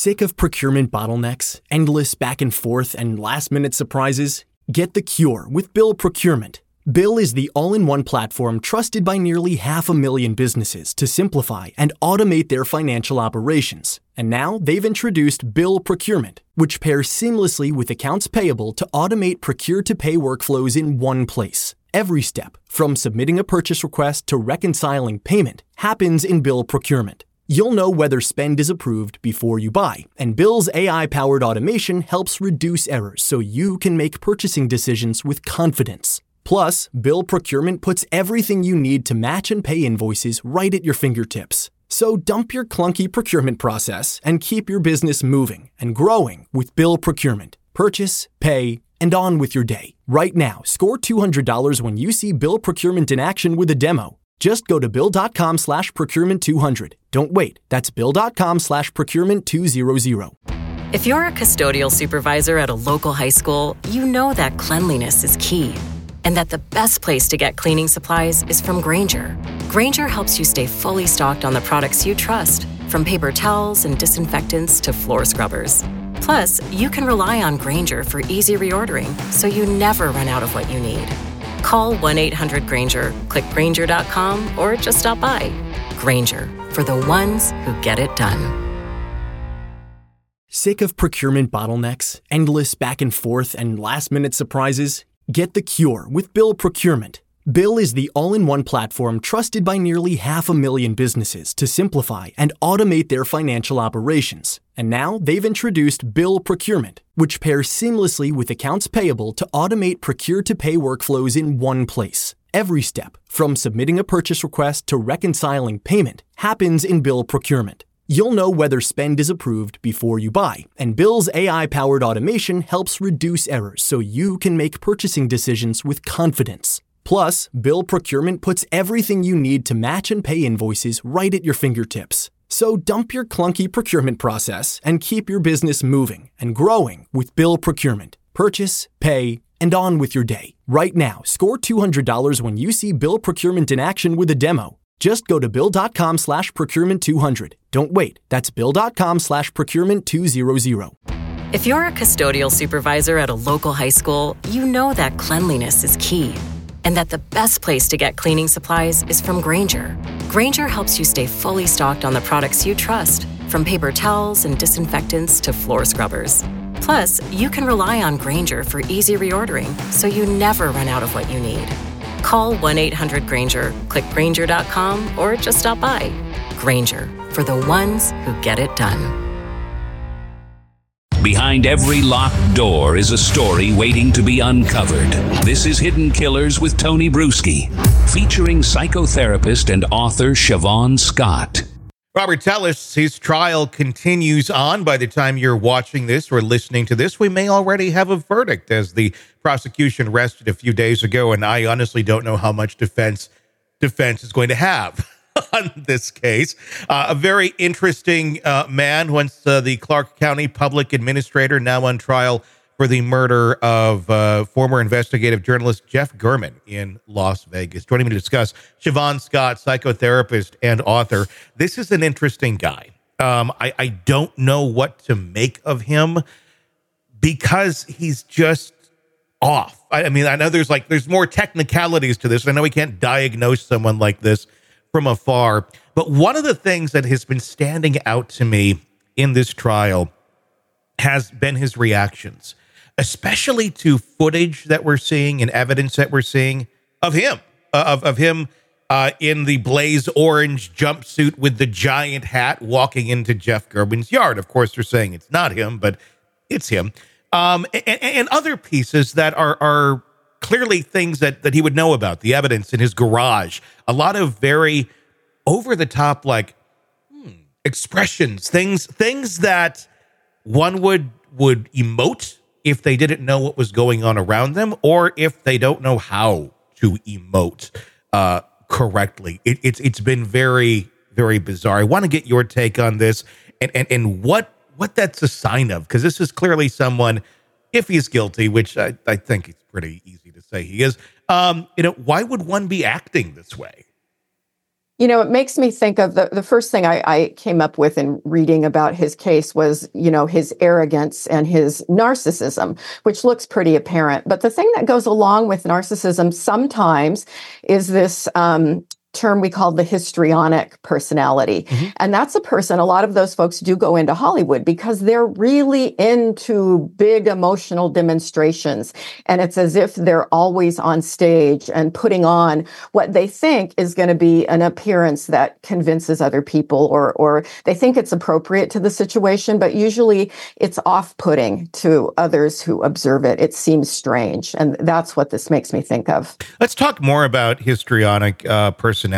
Sick of procurement bottlenecks, endless back and forth, and last-minute surprises? Get the cure with Bill Procurement. Bill is the all-in-one platform trusted by nearly 500,000 businesses to simplify and automate their financial operations. And now they've introduced Bill Procurement, which pairs seamlessly with accounts payable to automate procure-to-pay workflows in one place. Every step, from submitting a purchase request to reconciling payment, happens in Bill Procurement. You'll know whether spend is approved before you buy, and Bill's AI-powered automation helps reduce errors so you can make purchasing decisions with confidence. Plus, Bill Procurement puts everything you need to match and pay invoices right at your fingertips. So dump your clunky procurement process and keep your business moving and growing with Bill Procurement. Purchase, pay, and on with your day. Right now, score $200 when you see Bill Procurement in action with a demo. Just go to bill.com/procurement200. Don't wait. That's bill.com/procurement200. If you're a custodial supervisor at a local high school, you know that cleanliness is key. And that the best place to get cleaning supplies is from Grainger. Grainger helps you stay fully stocked on the products you trust, from paper towels and disinfectants to floor scrubbers. Plus, you can rely on Grainger for easy reordering, so you never run out of what you need. Call 1-800-GRAINGER, click Grainger.com, or just stop by. Grainger, for the ones who get it done. Sick of procurement bottlenecks, endless back and forth, and last-minute surprises? Get the cure with Bill Procurement. Bill is the all-in-one platform trusted by nearly 500,000 businesses to simplify and automate their financial operations. And now they've introduced Bill Procurement, which pairs seamlessly with accounts payable to automate procure-to-pay workflows in one place. Every step, from submitting a purchase request to reconciling payment, happens in Bill Procurement. You'll know whether spend is approved before you buy, and Bill's AI-powered automation helps reduce errors so you can make purchasing decisions with confidence. Plus, Bill Procurement puts everything you need to match and pay invoices right at your fingertips. So dump your clunky procurement process and keep your business moving and growing with Bill Procurement. Purchase, pay, and on with your day. Right now, score $200 when you see Bill Procurement in action with a demo. Just go to bill.com/procurement200. Don't wait. That's bill.com/procurement200. If you're a custodial supervisor at a local high school, you know that cleanliness is key. And that the best place to get cleaning supplies is from Grainger. Grainger helps you stay fully stocked on the products you trust, from paper towels and disinfectants to floor scrubbers. Plus, you can rely on Grainger for easy reordering, so you never run out of what you need. Call 1-800-GRAINGER, click Grainger.com, or just stop by. Grainger, for the ones who get it done. Behind every locked door is a story waiting to be uncovered. This is Hidden Killers with Tony Bruschi, featuring psychotherapist and author Siobhan Scott. Robert Tellis, his trial continues on. By the time you're watching this or listening to this, we may already have a verdict, as the prosecution rested a few days ago, and I honestly don't know how much defense is going to have on this case. A very interesting man, once the Clark County public administrator, now on trial for the murder of former investigative journalist Jeff German in Las Vegas. Joining me to discuss, Siobhan Scott, psychotherapist and author. This is an interesting guy. I don't know what to make of him because he's just off. I mean, I know there's more technicalities to this. I know we can't diagnose someone like this from afar, but one of the things that has been standing out to me in this trial has been his reactions, especially to footage that we're seeing and evidence that we're seeing of him, in the blaze orange jumpsuit with the giant hat walking into Jeff German's yard. Of course, they're saying it's not him, but it's him. And other pieces that are clearly things that he would know about, the evidence in his garage, a lot of very over the top, like expressions, things that one would emote if they didn't know what was going on around them, or if they don't know how to emote correctly. It's been very, very bizarre. I want to get your take on this and what that's a sign of, because this is clearly someone, if he's guilty, which I think it's pretty easy to say he is, why would one be acting this way? It makes me think of the first thing I came up with in reading about his case was, his arrogance and his narcissism, which looks pretty apparent. But the thing that goes along with narcissism sometimes is this term we call the histrionic personality. Mm-hmm. And that's a person, a lot of those folks do go into Hollywood because they're really into big emotional demonstrations. And it's as if they're always on stage and putting on what they think is going to be an appearance that convinces other people, or they think it's appropriate to the situation, but usually it's off-putting to others who observe it. It seems strange. And that's what this makes me think of. Let's talk more about histrionic personality.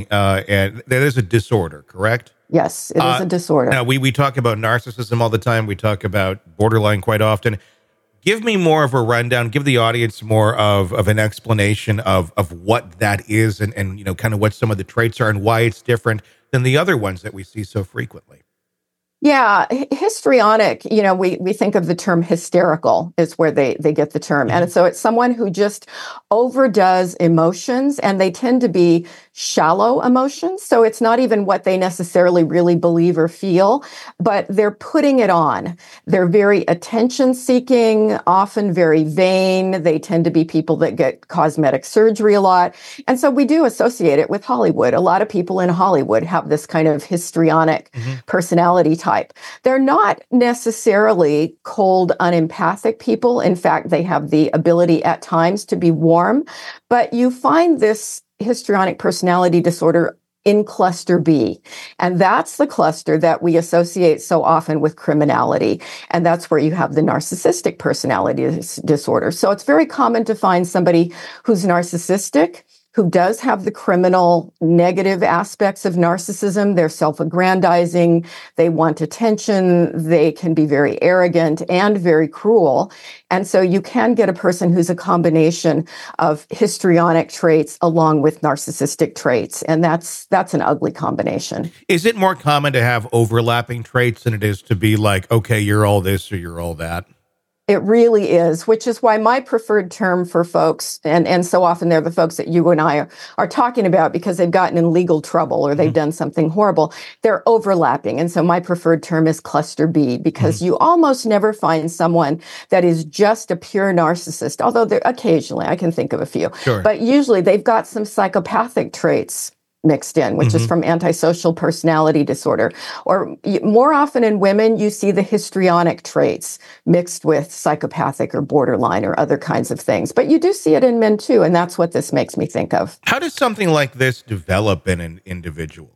And that is a disorder, correct? Yes, it is a disorder. Now, we talk about narcissism all the time. We talk about borderline quite often. Give me more of a rundown. Give the audience more of an explanation of what that is and kind of what some of the traits are and why it's different than the other ones that we see so frequently. Yeah, histrionic, we think of the term hysterical is where they get the term. And so it's someone who just overdoes emotions, and they tend to be shallow emotions. So it's not even what they necessarily really believe or feel, but they're putting it on. They're very attention seeking, often very vain. They tend to be people that get cosmetic surgery a lot. And so we do associate it with Hollywood. A lot of people in Hollywood have this kind of histrionic personality type. They're not necessarily cold, unempathic people. In fact, they have the ability at times to be warm, but you find this histrionic personality disorder in cluster B. And that's the cluster that we associate so often with criminality. And that's where you have the narcissistic personality disorder. So it's very common to find somebody who's narcissistic, who does have the criminal negative aspects of narcissism. They're self-aggrandizing, they want attention, they can be very arrogant and very cruel. And so you can get a person who's a combination of histrionic traits along with narcissistic traits. And that's an ugly combination. Is it more common to have overlapping traits than it is to be like, okay, you're all this or you're all that? It really is, which is why my preferred term for folks, and so often they're the folks that you and I are talking about because they've gotten in legal trouble or they've done something horrible, they're overlapping. And so my preferred term is cluster B, because you almost never find someone that is just a pure narcissist, although occasionally I can think of a few. Sure. But usually they've got some psychopathic traits mixed in, which is from antisocial personality disorder. Or more often in women, you see the histrionic traits mixed with psychopathic or borderline or other kinds of things. But you do see it in men too, and that's what this makes me think of. How does something like this develop in an individual?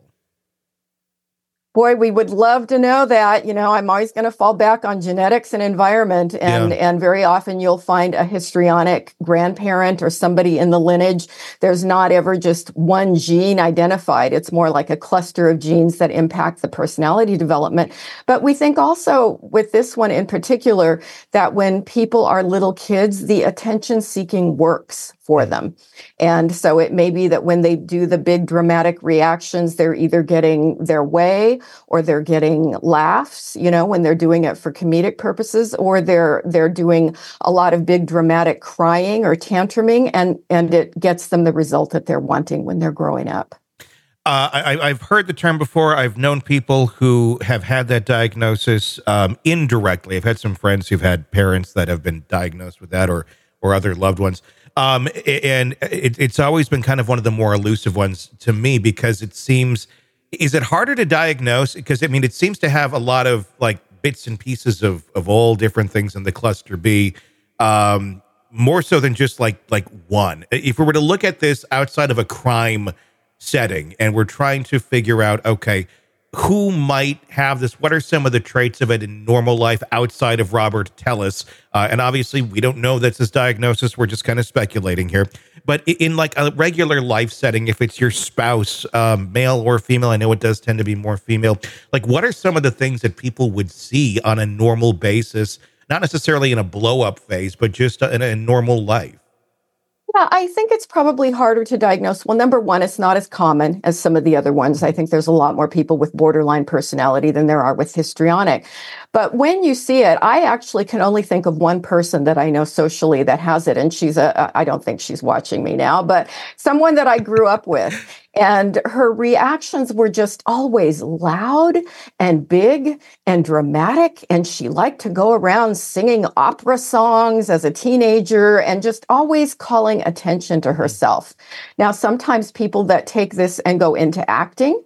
Boy, we would love to know that. I'm always going to fall back on genetics and environment. And very often you'll find a histrionic grandparent or somebody in the lineage. There's not ever just one gene identified. It's more like a cluster of genes that impact the personality development. But we think also with this one in particular, that when people are little kids, the attention seeking works for them. And so it may be that when they do the big dramatic reactions, they're either getting their way or they're getting laughs, when they're doing it for comedic purposes, or they're doing a lot of big dramatic crying or tantruming, and it gets them the result that they're wanting when they're growing up. I've heard the term before. I've known people who have had that diagnosis indirectly. I've had some friends who've had parents that have been diagnosed with that or other loved ones. And it's always been kind of one of the more elusive ones to me, because it seems, is it harder to diagnose? Because it seems to have a lot of like bits and pieces of all different things in the cluster B, more so than just like one. If we were to look at this outside of a crime setting and we're trying to figure out, okay, who might have this? What are some of the traits of it in normal life outside of Robert Tellis? And obviously, we don't know that's his diagnosis. We're just kind of speculating here. But in like a regular life setting, if it's your spouse, male or female, I know it does tend to be more female. Like, what are some of the things that people would see on a normal basis? Not necessarily in a blow-up phase, but just in a normal life. Yeah, I think it's probably harder to diagnose. Well, number one, it's not as common as some of the other ones. I think there's a lot more people with borderline personality than there are with histrionic. But when you see it, I actually can only think of one person that I know socially that has it. And I don't think she's watching me now, but someone that I grew up with. And her reactions were just always loud and big and dramatic. And she liked to go around singing opera songs as a teenager and just always calling attention to herself. Now, sometimes people that take this and go into acting,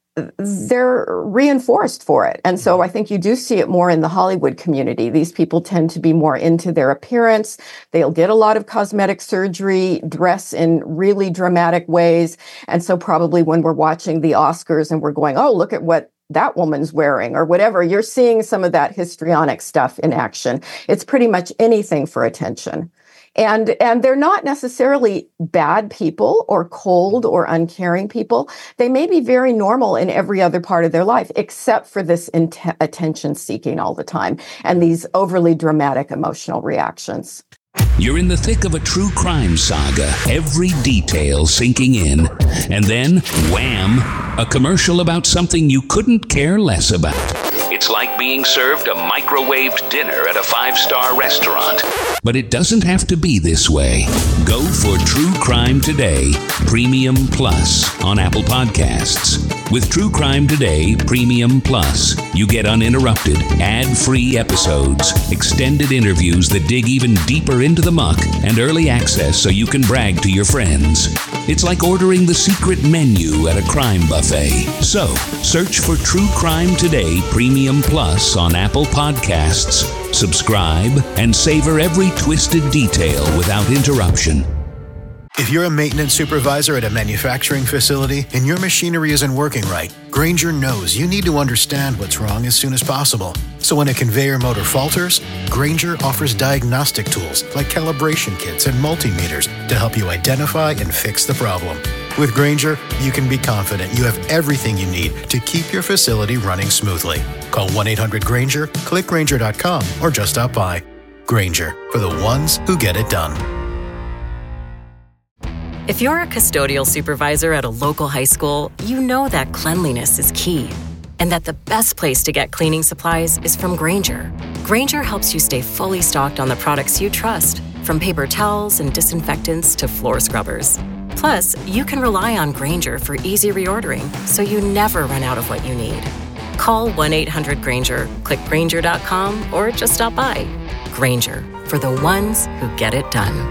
they're reinforced for it. And so I think you do see it more in the Hollywood community. These people tend to be more into their appearance. They'll get a lot of cosmetic surgery, dress in really dramatic ways. And so probably when we're watching the Oscars and we're going, oh, look at what that woman's wearing or whatever, you're seeing some of that histrionic stuff in action. It's pretty much anything for attention. And they're not necessarily bad people or cold or uncaring people. They may be very normal in every other part of their life, except for this attention seeking all the time and these overly dramatic emotional reactions. You're in the thick of a true crime saga, every detail sinking in. And then, wham, a commercial about something you couldn't care less about. It's like being served a microwaved dinner at a 5-star restaurant. But it doesn't have to be this way. Go for True Crime Today Premium Plus on Apple Podcasts. With True Crime Today Premium Plus, you get uninterrupted, ad-free episodes, extended interviews that dig even deeper into the muck, and early access so you can brag to your friends. It's like ordering the secret menu at a crime buffet. So, search for True Crime Today Premium Plus on Apple Podcasts, subscribe, and savor every twisted detail without interruption. If you're a maintenance supervisor at a manufacturing facility and your machinery isn't working right, Grainger knows you need to understand what's wrong as soon as possible. So when a conveyor motor falters, Grainger offers diagnostic tools like calibration kits and multimeters to help you identify and fix the problem. With Grainger, you can be confident you have everything you need to keep your facility running smoothly. Call 1-800-GRAINGER, click Grainger.com, or just stop by. Grainger, for the ones who get it done. If you're a custodial supervisor at a local high school, you know that cleanliness is key, and that the best place to get cleaning supplies is from Grainger. Grainger helps you stay fully stocked on the products you trust, from paper towels and disinfectants to floor scrubbers. Plus, you can rely on Grainger for easy reordering, so you never run out of what you need. Call 1-800-GRAINGER, click Grainger.com, or just stop by. Grainger, for the ones who get it done.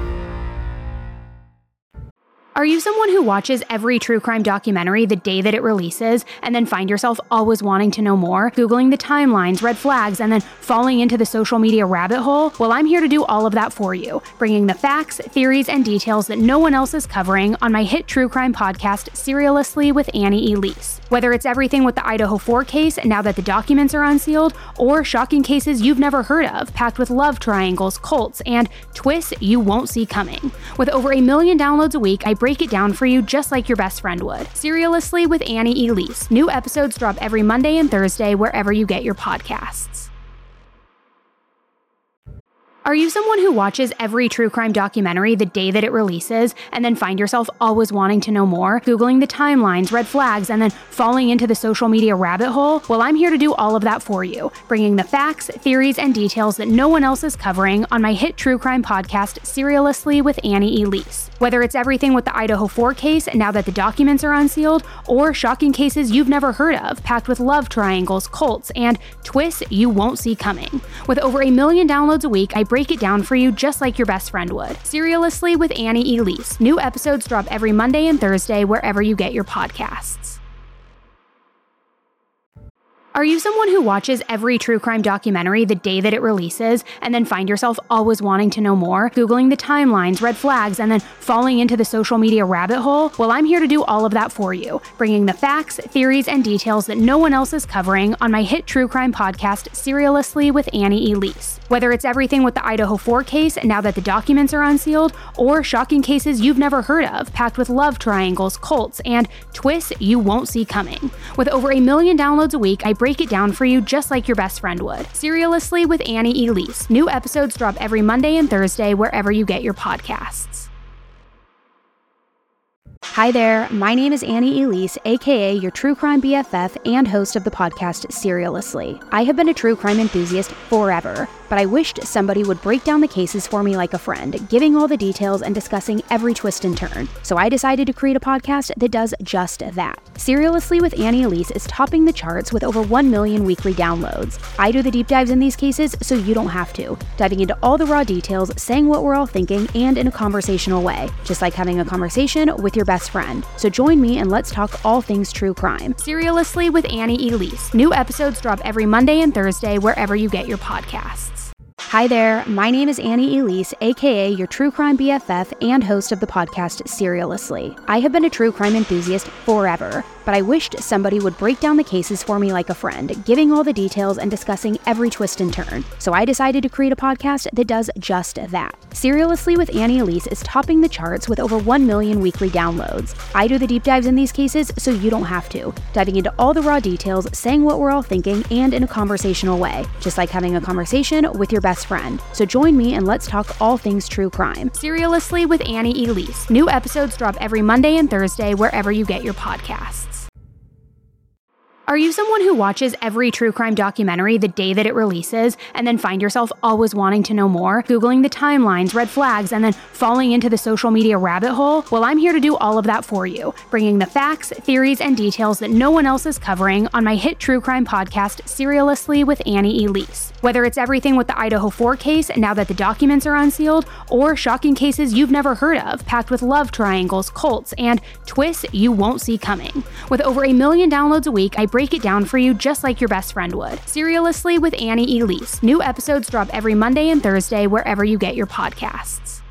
Are you someone who watches every true crime documentary the day that it releases and then find yourself always wanting to know more, Googling the timelines, red flags, and then falling into the social media rabbit hole? Well, I'm here to do all of that for you, bringing the facts, theories, and details that no one else is covering on my hit true crime podcast, Serialously with Annie Elise. Whether it's everything with the Idaho 4 case, now that the documents are unsealed, or shocking cases you've never heard of, packed with love triangles, cults, and twists you won't see coming. With over 1 million downloads a week, I break it down for you just like your best friend would. Serialously with Annie Elise. New episodes drop every Monday and Thursday wherever you get your podcasts. Are you someone who watches every true crime documentary the day that it releases and then find yourself always wanting to know more, Googling the timelines, red flags, and then falling into the social media rabbit hole? Well, I'm here to do all of that for you, bringing the facts, theories, and details that no one else is covering on my hit true crime podcast, Serialously with Annie Elise. Whether it's everything with the Idaho 4 case, now that the documents are unsealed, or shocking cases you've never heard of, packed with love triangles, cults, and twists you won't see coming. With over 1 million downloads a week, I break it down for you just like your best friend would. Serialously with Annie Elise. New episodes drop every Monday and Thursday wherever you get your podcasts. Are you someone who watches every true crime documentary the day that it releases and then find yourself always wanting to know more, Googling the timelines, red flags, and then falling into the social media rabbit hole? Well, I'm here to do all of that for you, bringing the facts, theories, and details that no one else is covering on my hit true crime podcast, Serialously with Annie Elise. Whether it's everything with the Idaho 4 case, now that the documents are unsealed, or shocking cases you've never heard of, packed with love triangles, cults, and twists you won't see coming. With over 1 million downloads a week, I break it down for you just like your best friend would. Serialously with Annie Elise. New episodes drop every Monday and Thursday wherever you get your podcasts. Hi there, my name is Annie Elise, aka your true crime BFF and host of the podcast Serialously. I have been a true crime enthusiast forever, but I wished somebody would break down the cases for me like a friend, giving all the details and discussing every twist and turn. So I decided to create a podcast that does just that. Serialously with Annie Elise is topping the charts with over 1 million weekly downloads. I do the deep dives in these cases so you don't have to, diving into all the raw details, saying what we're all thinking, and in a conversational way, just like having a conversation with your best friend. So join me and let's talk all things true crime. Serialously with Annie Elise. New episodes drop every Monday and Thursday wherever you get your podcasts. Hi there, my name is Annie Elise, aka your true crime BFF and host of the podcast Serialously. I have been a true crime enthusiast forever, but I wished somebody would break down the cases for me like a friend, giving all the details and discussing every twist and turn. So I decided to create a podcast that does just that. Serialously with Annie Elise is topping the charts with over 1 million weekly downloads. I do the deep dives in these cases so you don't have to, diving into all the raw details, saying what we're all thinking, and in a conversational way, just like having a conversation with your best friend. So join me and let's talk all things true crime. Serialously with Annie Elise. New episodes drop every Monday and Thursday wherever you get your podcasts. Are you someone who watches every true crime documentary the day that it releases and then find yourself always wanting to know more, Googling the timelines, red flags, and then falling into the social media rabbit hole? Well, I'm here to do all of that for you, bringing the facts, theories, and details that no one else is covering on my hit true crime podcast, Serialously with Annie Elise. Whether it's everything with the Idaho 4 case now that the documents are unsealed, or shocking cases you've never heard of, packed with love triangles, cults, and twists you won't see coming. With over 1 million downloads a week, I break it down for you just like your best friend would. Serialously with Annie Elise. New episodes drop every Monday and Thursday wherever you get your podcasts.